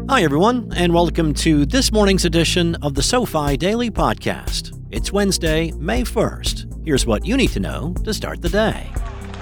Hi, everyone, and welcome to this morning's edition of the SoFi Daily Podcast. It's Wednesday, May 1st. Here's what you need to know to start the day.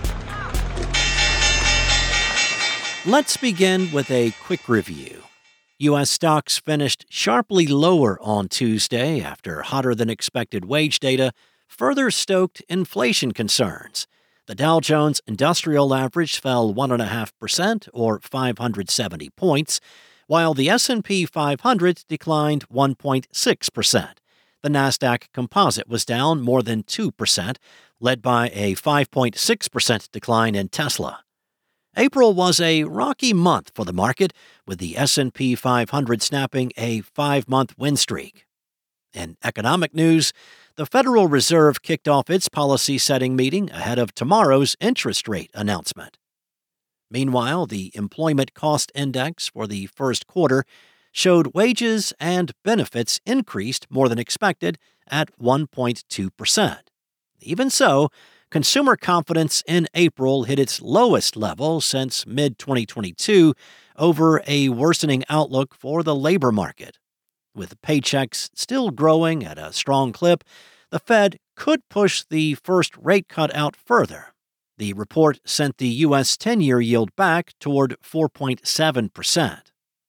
Let's begin with a quick review. U.S. stocks finished sharply lower on Tuesday after hotter-than-expected wage data further stoked inflation concerns. The Dow Jones Industrial Average fell 1.5%, or 570 points, while the S&P 500 declined 1.6%. The Nasdaq Composite was down more than 2%, led by a 5.6% decline in Tesla. April was a rocky month for the market, with the S&P 500 snapping a 5-month win streak. In economic news, the Federal Reserve kicked off its policy-setting meeting ahead of tomorrow's interest rate announcement. Meanwhile, the Employment Cost Index for the first quarter showed wages and benefits increased more than expected at 1.2%. Even so, consumer confidence in April hit its lowest level since mid-2022 over a worsening outlook for the labor market. With paychecks still growing at a strong clip, the Fed could push the first rate cut out further. The report sent the U.S. 10-year yield back toward 4.7%.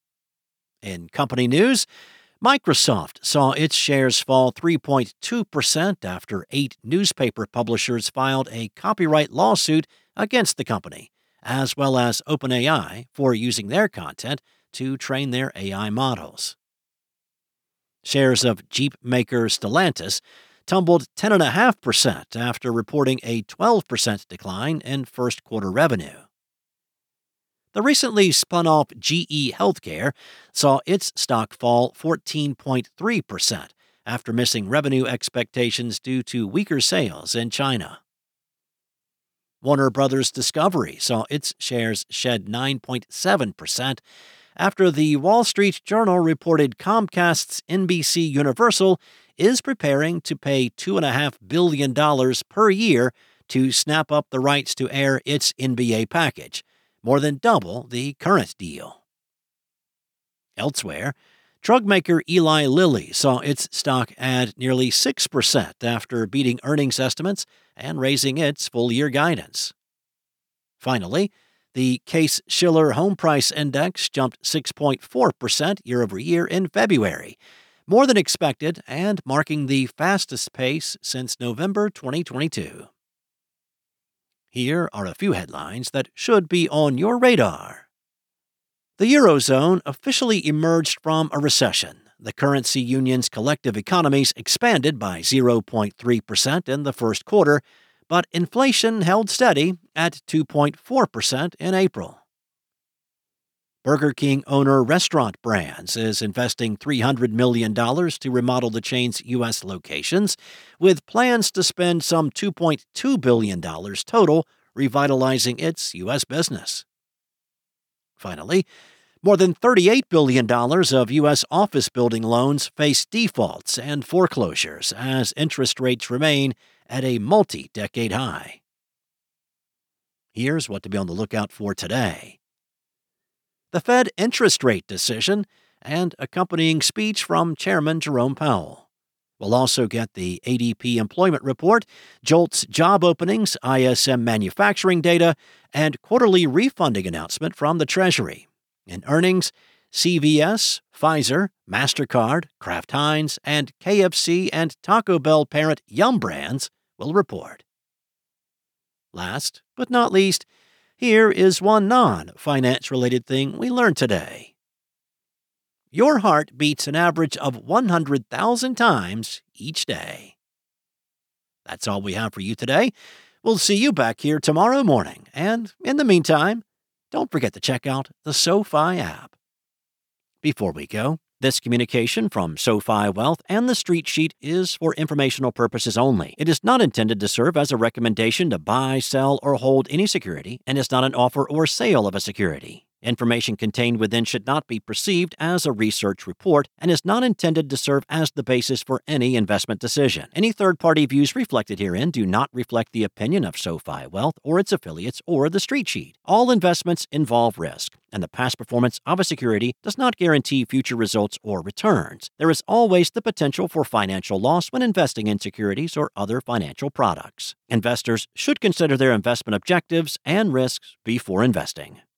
In company news, Microsoft saw its shares fall 3.2% after 8 newspaper publishers filed a copyright lawsuit against the company, as well as OpenAI for using their content to train their AI models. Shares of Jeep maker Stellantis tumbled 10.5% after reporting a 12% decline in first quarter revenue. The recently spun-off GE Healthcare saw its stock fall 14.3% after missing revenue expectations due to weaker sales in China. Warner Bros. Discovery saw its shares shed 9.7% after the Wall Street Journal reported Comcast's NBC Universal is preparing to pay $2.5 billion per year to snap up the rights to air its NBA package, more than double the current deal. Elsewhere, drug maker Eli Lilly saw its stock add nearly 6% after beating earnings estimates and raising its full-year guidance. Finally, the Case-Shiller Home Price Index jumped 6.4% year-over-year in February, more than expected and marking the fastest pace since November 2022. Here are a few headlines that should be on your radar. The Eurozone officially emerged from a recession. The currency union's collective economies expanded by 0.3% in the first quarter, but inflation held steady at 2.4% in April. Burger King owner Restaurant Brands is investing $300 million to remodel the chain's U.S. locations, with plans to spend some $2.2 billion total revitalizing its U.S. business. Finally, more than $38 billion of U.S. office building loans face defaults and foreclosures as interest rates remain at a multi-decade high. Here's what to be on the lookout for today. The Fed interest rate decision and accompanying speech from Chairman Jerome Powell. We'll also get the ADP employment report, JOLTS job openings, ISM manufacturing data, and quarterly refunding announcement from the Treasury. In earnings, CVS, Pfizer, MasterCard, Kraft Heinz, and KFC and Taco Bell parent Yum! Brands will report. Last but not least, here is one non-finance-related thing we learned today. Your heart beats an average of 100,000 times each day. That's all we have for you today. We'll see you back here tomorrow morning. And in the meantime, don't forget to check out the SoFi app. Before we go, this communication from SoFi Wealth and the Street Sheet is for informational purposes only. It is not intended to serve as a recommendation to buy, sell, or hold any security and is not an offer or sale of a security. Information contained within should not be perceived as a research report and is not intended to serve as the basis for any investment decision. Any third-party views reflected herein do not reflect the opinion of SoFi Wealth or its affiliates or the Street Sheet. All investments involve risk, and the past performance of a security does not guarantee future results or returns. There is always the potential for financial loss when investing in securities or other financial products. Investors should consider their investment objectives and risks before investing.